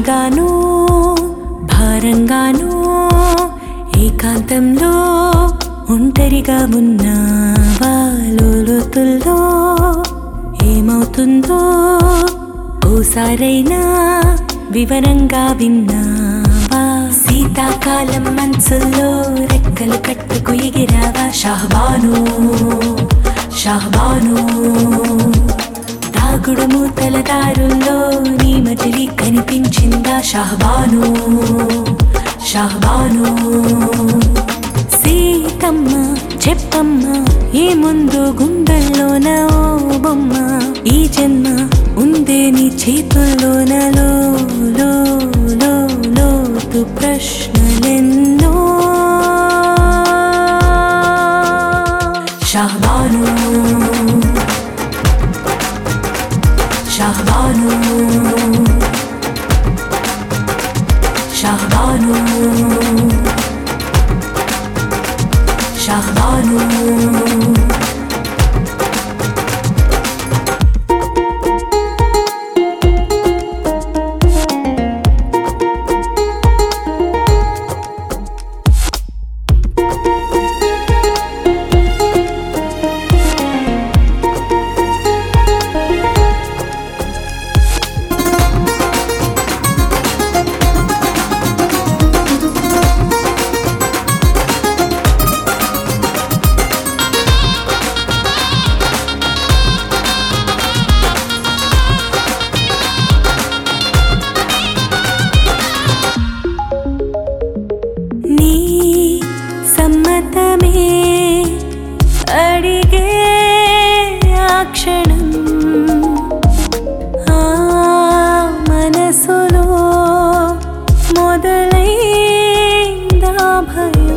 భారంగానూ భారంగానూ ఏకాంతంలో ఒంటరిగా ఉన్నావా లోతుల్లో ఏమవుతుందో ఓసారైనా వివరంగా విన్నావా శీతాకాలం మనసుల్లో రెక్కలు కట్టుకు ఎగిరావా షాహబాను షాహబాను దాగుడు మూతల దారుల్లో నీ మజిలీ కనిపించిందా షాహబాను షాహబాను సీతమ్మ చెప్పమ్మ ఏముందో గుండెల్లోన ఓ బొమ్మ ఈ జన్మ ఉందే నీ చేతుల్లోన లోతు ప్రశ్నలెన్నో షాహబాను షాహబాను షాహబాను షాహబాను సమ్మతమే అడిగే ఆ క్షణం ఆ మనసులో మొదలైందా భయం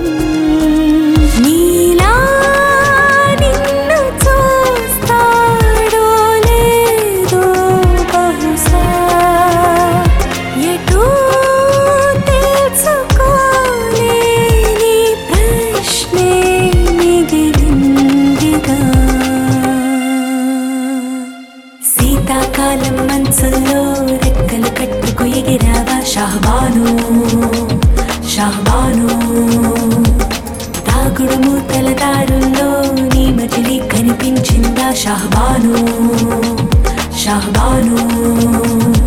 నీలా నిన్ను చూస్తాడో లేదో బహుశా ఎటూ శీతాకాలం మనసుల్లో రెక్కలు కట్టుకు ఎగిరావా షాహబాను షాహబాను దాగుడు మూతల దారుల్లో నీ మజిలీ కనిపించిందా షాహబాను షాహబాను